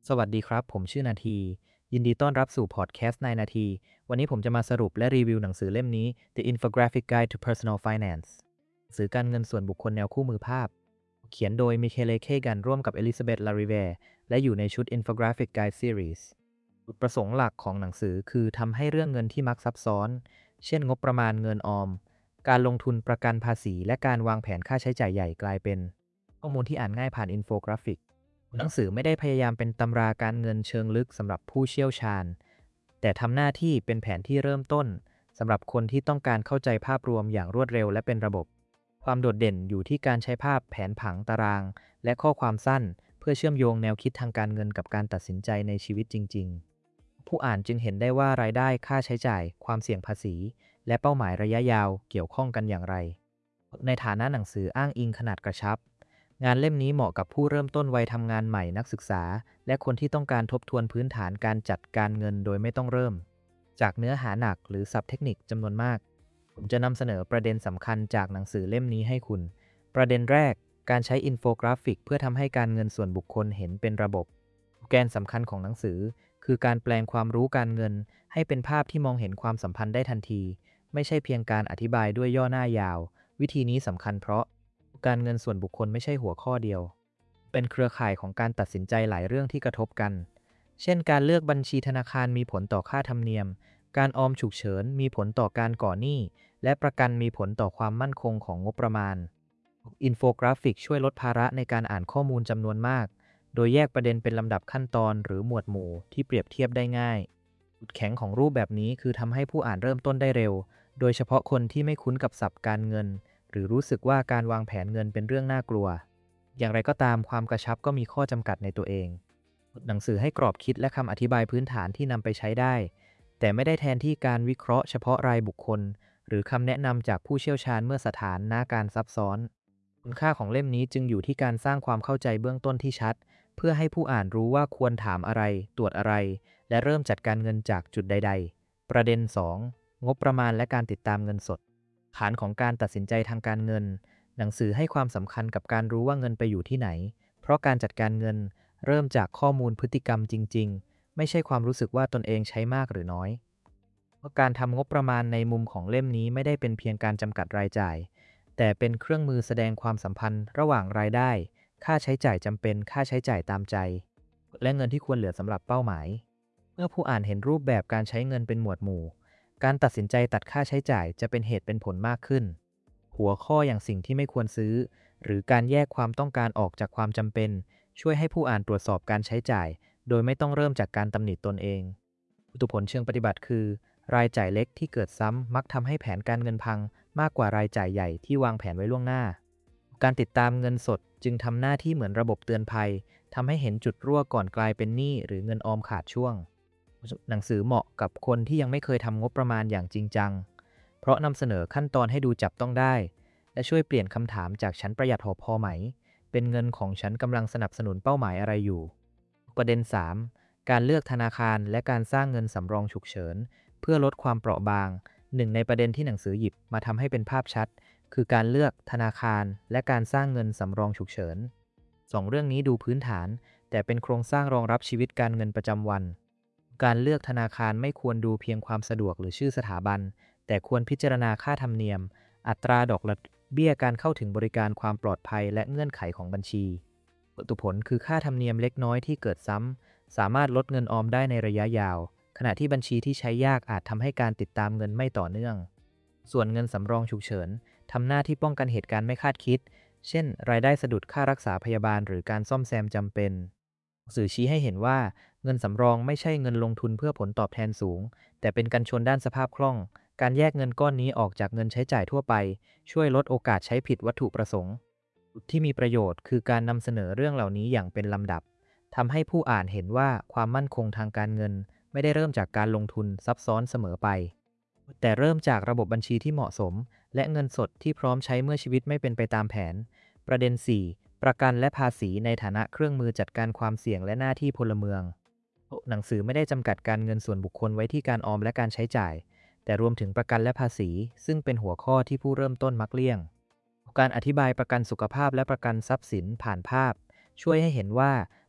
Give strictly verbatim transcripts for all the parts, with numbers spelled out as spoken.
สวัสดีครับผมชื่อนาทียินดีต้อนรับสู่พอดแคสต์ในนาทีวันนี้ผมจะมาสรุปและรีวิวหนังสือเล่มนี้ The Infographic Guide to Personal Finance หนังสือการเงินส่วนบุคคลแนวคู่มือภาพเขียนโดยมิเคเลเคกันร่วมกับเอลิซาเบธลาริเวร์และอยู่ในชุด Infographic Guide Series จุดประสงค์หลักของหนังสือคือทำให้เรื่องเงินที่มักซับซ้อนเช่นงบประมาณเงินออมการลงทุนประกันภาษีและการวางแผนค่าใช้จ่ายใหญ่กลายเป็นข้อมูลที่อ่านง่ายผ่านอินโฟกราฟิก หนังสือไม่ได้พยายามเป็นตำราการเงินเชิงลึกสำหรับผู้เชี่ยวชาญแต่ทำหน้าที่เป็นแผนที่เริ่มต้นสำหรับคนที่ต้องการเข้าใจภาพรวมอย่างรวดเร็วและเป็นระบบความโดดเด่นอยู่ที่การใช้ภาพแผนผังตารางและข้อความสั้นเพื่อเชื่อมโยงแนวคิดทางการเงินกับการตัดสินใจในชีวิตจริงๆผู้อ่านจึงเห็นได้ว่ารายได้ค่าใช้จ่ายความเสี่ยงภาษีและเป้าหมายระยะยาวเกี่ยวข้องกันอย่างไรในฐานะหนังสืออ้างอิงขนาดกระชับงานเล่มนี้เหมาะกับผู้เริ่มต้นวัยทำงานใหม่นักศึกษาและคนที่ต้องการทบทวนพื้นฐานการจัดการเงินโดยไม่ต้องเริ่มจากเนื้อหาหนักหรือศัพท์เทคนิคจำนวนมากผมจะนำเสนอประเด็นสำคัญจากหนังสือเล่มนี้ให้คุณประเด็นแรกการใช้อินโฟกราฟิกเพื่อทำให้การเงินส่วนบุคคลเห็นเป็นระบบแกนสำคัญของหนังสือคือการแปลงความรู้การเงินให้เป็นภาพที่มองเห็นความสัมพันธ์ได้ทันทีไม่ใช่เพียงการอธิบายด้วยย่อหน้ายาววิธีนี้สำคัญเพราะการเงินส่วนบุคคลไม่ใช่หัวข้อเดียวเป็นเครือข่ายของการตัดสินใจหลายเรื่องที่กระทบกันเช่นการเลือกบัญชีธนาคารมีผลต่อค่าธรรมเนียมการออมฉุกเฉินมีผลต่อการก่อหนี้และประกันมีผลต่อความมั่นคงของงบประมาณอินโฟกราฟิกช่วยลดภาระในการอ่านข้อมูลจำนวนมากโดยแยกประเด็นเป็นลำดับขั้นตอนหรือหมวดหมู่ที่เปรียบเทียบได้ง่ายจุดแข็งของรูปแบบนี้คือทำให้ผู้อ่านเริ่มต้นได้เร็วโดยเฉพาะคนที่ไม่คุ้นกับศัพท์การเงินหรือรู้สึกว่าการวางแผนเงินเป็นเรื่องน่ากลัวอย่างไรก็ตามความกระชับก็มีข้อจำกัดในตัวเองหนังสือให้กรอบคิดและคำอธิบายพื้นฐานที่นำไปใช้ได้แต่ไม่ได้แทนที่การวิเคราะห์เฉพาะรายบุคคลหรือคำแนะนำจากผู้เชี่ยวชาญเมื่อสถานนาการซับซ้อนคุณค่าของเล่มนี้จึงอยู่ที่การสร้างความเข้าใจเบื้องต้นที่ชัดเพื่อให้ผู้อ่านรู้ว่าควรถามอะไรตรวจอะไรและเริ่มจัดการเงินจากจุดใดๆประเด็น สอง งบประมาณและการติดตามเงินสดฐานของการตัดสินใจทางการเงินหนังสือให้ความสำคัญกับการรู้ว่าเงินไปอยู่ที่ไหนเพราะการจัดการเงินเริ่มจากข้อมูลพฤติกรรมจริงๆไม่ใช่ความรู้สึกว่าตนเองใช้มากหรือน้อยเพราะการทำงบประมาณในมุมของเล่มนี้ไม่ได้เป็นเพียงการจำกัดรายจ่ายแต่เป็นเครื่องมือแสดงความสัมพันธ์ระหว่างรายได้ค่าใช้จ่ายจำเป็นค่าใช้จ่ายตามใจและเงินที่ควรเหลือสำหรับเป้าหมายเมื่อผู้อ่านเห็นรูปแบบการใช้เงินเป็นหมวดหมู่การตัดสินใจตัดค่าใช้จ่ายจะเป็นเหตุเป็นผลมากขึ้นหัวข้ออย่างสิ่งที่ไม่ควรซื้อหรือการแยกความต้องการออกจากความจำเป็นช่วยให้ผู้อ่านตรวจสอบการใช้จ่ายโดยไม่ต้องเริ่มจากการตำหนิตนเองอุตผลเชิงปฏิบัติคือรายจ่ายเล็กที่เกิดซ้ำมักทำให้แผนการเงินพังมากกว่ารายจ่ายใหญ่ที่วางแผนไว้ล่วงหน้าการติดตามเงินสดจึงทำหน้าที่เหมือนระบบเตือนภัยทำให้เห็นจุดรั่วก่อนกลายเป็นหนี้หรือเงินออมขาดช่วงหนังสือเหมาะกับคนที่ยังไม่เคยทำงบประมาณอย่างจริงจังเพราะนำเสนอขั้นตอนให้ดูจับต้องได้และช่วยเปลี่ยนคำถามจากฉันประหยัดพอไหมเป็นเงินของฉันกำลังสนับสนุนเป้าหมายอะไรอยู่ประเด็น สาม การเลือกธนาคารและการสร้างเงินสำรองฉุกเฉินเพื่อลดความเปราะบางหนึ่งในประเด็นที่หนังสือหยิบมาทำให้เป็นภาพชัดคือการเลือกธนาคารและการสร้างเงินสำรองฉุกเฉินสองเรื่องนี้ดูพื้นฐานแต่เป็นโครงสร้างรองรับชีวิตการเงินประจำวันการเลือกธนาคารไม่ควรดูเพียงความสะดวกหรือชื่อสถาบันแต่ควรพิจารณาค่าธรรมเนียมอัตราดอกเบี้ยการเข้าถึงบริการความปลอดภัยและเงื่อนไขของบัญชีผลคือค่าธรรมเนียมเล็กน้อยที่เกิดซ้ำสามารถลดเงินออมได้ในระยะยาวขณะที่บัญชีที่ใช้ยากอาจทำให้การติดตามเงินไม่ต่อเนื่องส่วนเงินสำรองฉุกเฉินทำหน้าที่ป้องกันเหตุการณ์ไม่คาดคิดเช่นรายได้สะดุดค่ารักษาพยาบาลหรือการซ่อมแซมจำเป็นสื่อชี้ให้เห็นว่าเงินสำรองไม่ใช่เงินลงทุนเพื่อผลตอบแทนสูงแต่เป็นกันชนด้านสภาพคล่องการแยกเงินก้อนนี้ออกจากเงินใช้จ่ายทั่วไปช่วยลดโอกาสใช้ผิดวัตถุประสงค์ที่มีประโยชน์คือการนำเสนอเรื่องเหล่านี้อย่างเป็นลำดับทำให้ผู้อ่านเห็นว่าความมั่นคงทางการเงินไม่ได้เริ่มจากการลงทุนซับซ้อนเสมอไปแต่เริ่มจากระบบบัญชีที่เหมาะสมและเงินสดที่พร้อมใช้เมื่อชีวิตไม่เป็นไปตามแผนประเด็น สี่ ประกันและภาษีในฐานะเครื่องมือจัดการความเสี่ยงและหน้าที่พลเมืองหนังสือไม่ได้จำกัดการเงินส่วนบุคคลไว้ที่การออมและการใช้จ่ายแต่รวมถึงประกันและภาษีซึ่งเป็นหัวข้อที่ผู้เริ่มต้นมักเลี่ยงการอธิบายประกันสุขภาพและประกันทรัพย์สินผ่านภาพช่วยให้เห็นว่า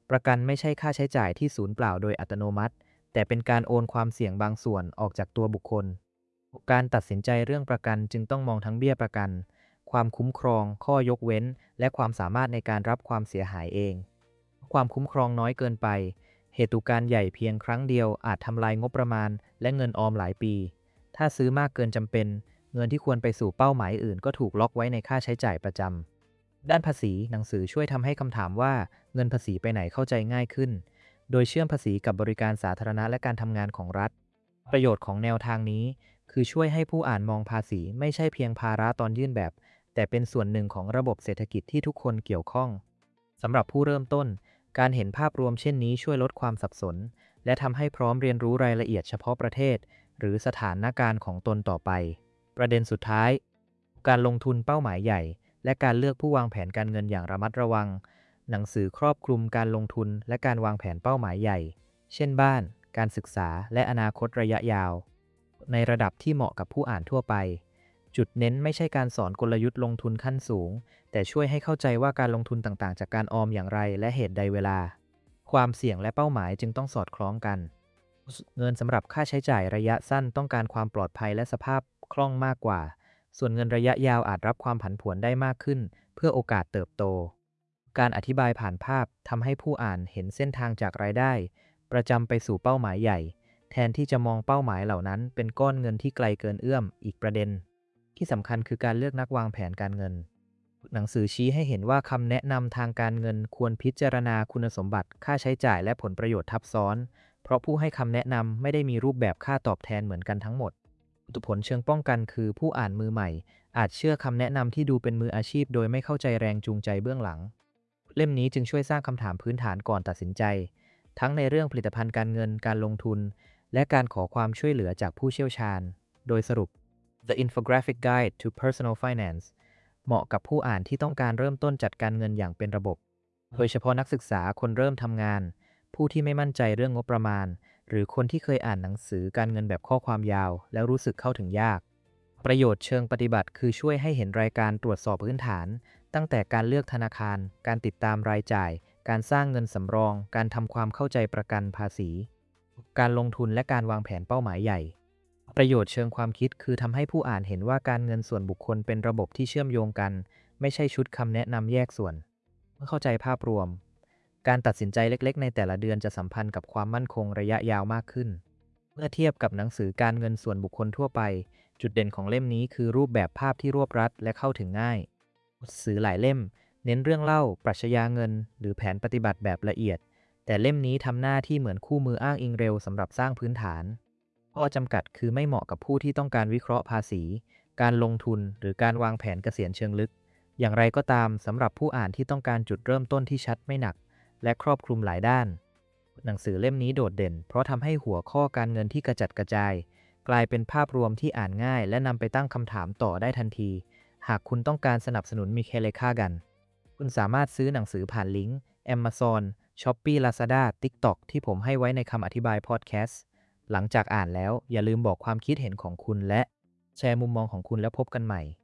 ประกันไม่ใช่ค่าใช้จ่ายที่สูญเปล่าโดยอัตโนมัติแต่เป็นการโอนความเสี่ยงบางส่วนออกจากตัวบุคคลการตัดสินใจเรื่องประกันจึงต้องมองทั้งเบี้ยประกันความคุ้มครองข้อยกเว้นและความสามารถในการรับความเสียหายเองความคุ้มครองน้อยเกินไปเหตุการณ์ใหญ่เพียงครั้งเดียวอาจทำลายงบประมาณและเงินออมหลายปีถ้าซื้อมากเกินจำเป็นเงินที่ควรไปสู่เป้าหมายอื่นก็ถูกล็อกไว้ในค่าใช้จ่ายประจำด้านภาษีหนังสือช่วยทำให้คำถามว่าเงินภาษีไปไหนเข้าใจง่ายขึ้นโดยเชื่อมภาษีกับบริการสาธารณะและการทำงานของรัฐประโยชน์ของแนวทางนี้คือช่วยให้ผู้อ่านมองภาษีไม่ใช่เพียงภาระตอนยื่นแบบแต่เป็นส่วนหนึ่งของระบบเศรษฐกิจที่ทุกคนเกี่ยวข้องสำหรับผู้เริ่มต้นการเห็นภาพรวมเช่นนี้ช่วยลดความสับสนและทำให้พร้อมเรียนรู้รายละเอียดเฉพาะประเทศหรือสถานการณ์ของตนต่อไปประเด็นสุดท้ายการลงทุนเป้าหมายใหญ่และการเลือกผู้วางแผนการเงินอย่างระมัดระวังหนังสือครอบคลุมการลงทุนและการวางแผนเป้าหมายใหญ่เช่นบ้านการศึกษาและอนาคตระยะยาวในระดับที่เหมาะกับผู้อ่านทั่วไปจุดเน้นไม่ใช่การสอนกลยุทธ์ลงทุนขั้นสูงแต่ช่วยให้เข้าใจว่าการลงทุนต่างๆจากการออมอย่างไรและเหตุใดเวลาความเสี่ยงและเป้าหมายจึงต้องสอดคล้องกันเงินสำหรับค่าใช้จ่ายระยะสั้นต้องการความปลอดภัยและสภาพคล่องมากกว่าส่วนเงินระยะยาวอาจรับความผันผวนได้มากขึ้นเพื่อโอกาสเติบโตการอธิบายผ่านภาพทำให้ผู้อ่านเห็นเส้นทางจากรายได้ประจำไปสู่เป้าหมายใหญ่แทนที่จะมองเป้าหมายเหล่านั้นเป็นก้อนเงินที่ไกลเกินเอื้อมอีกประเด็นที่สำคัญคือการเลือกนักวางแผนการเงินหนังสือชี้ให้เห็นว่าคำแนะนำทางการเงินควรพิจารณาคุณสมบัติค่าใช้จ่ายและผลประโยชน์ทับซ้อนเพราะผู้ให้คำแนะนำไม่ได้มีรูปแบบค่าตอบแทนเหมือนกันทั้งหมดผลเชิงป้องกันคือผู้อ่านมือใหม่อาจเชื่อคำแนะนำที่ดูเป็นมืออาชีพโดยไม่เข้าใจแรงจูงใจเบื้องหลังเล่มนี้จึงช่วยสร้างคำถามพื้นฐานก่อนตัดสินใจทั้งในเรื่องผลิตภัณฑ์การเงินการลงทุนและการขอความช่วยเหลือจากผู้เชี่ยวชาญโดยสรุป The Infographic Guide to Personal Finance เหมาะกับผู้อ่านที่ต้องการเริ่มต้นจัดการเงินอย่างเป็นระบบโดยเฉพาะนักศึกษาคนเริ่มทำงานผู้ที่ไม่มั่นใจเรื่องงบประมาณหรือคนที่เคยอ่านหนังสือการเงินแบบข้อความยาวแล้วรู้สึกเข้าถึงยากประโยชน์เชิงปฏิบัติคือช่วยให้เห็นรายการตรวจสอบพื้นฐานตั้งแต่การเลือกธนาคารการติดตามรายจ่ายการสร้างเงินสำรองการทำความเข้าใจประกันภาษีการลงทุนและการวางแผนเป้าหมายใหญ่ประโยชน์เชิงความคิดคือทำให้ผู้อ่านเห็นว่าการเงินส่วนบุคคลเป็นระบบที่เชื่อมโยงกันไม่ใช่ชุดคำแนะนำแยกส่วนเมื่อเข้าใจภาพรวมการตัดสินใจเล็กๆในแต่ละเดือนจะสัมพันธ์กับความมั่นคงระยะยาวมากขึ้นเมื่อเทียบกับหนังสือการเงินส่วนบุคคลทั่วไปจุดเด่นของเล่มนี้คือรูปแบบภาพที่รวบรัดและเข้าถึงง่ายหนังสือหลายเล่มเน้นเรื่องเล่าปรัชญาเงินหรือแผนปฏิบัติแบบละเอียดแต่เล่มนี้ทำหน้าที่เหมือนคู่มืออ้างอิงเร็วสำหรับสร้างพื้นฐานข้อจำกัดคือไม่เหมาะกับผู้ที่ต้องการวิเคราะห์ภาษีการลงทุนหรือการวางแผนเกษียณเชิงลึกอย่างไรก็ตามสำหรับผู้อ่านที่ต้องการจุดเริ่มต้นที่ชัดไม่หนักและครอบคลุมหลายด้านหนังสือเล่มนี้โดดเด่นเพราะทำให้หัวข้อการเงินที่กระจัดกระจายกลายเป็นภาพรวมที่อ่านง่ายและนำไปตั้งคำถามต่อได้ทันทีหากคุณต้องการสนับสนุนมิเคเลคากันคุณสามารถซื้อหนังสือผ่านลิงก์ Amazon Shopee Lazada TikTok ที่ผมให้ไว้ในคำอธิบายพอดแคสต์หลังจากอ่านแล้วอย่าลืมบอกความคิดเห็นของคุณและแชร์มุมมองของคุณแล้วพบกันใหม่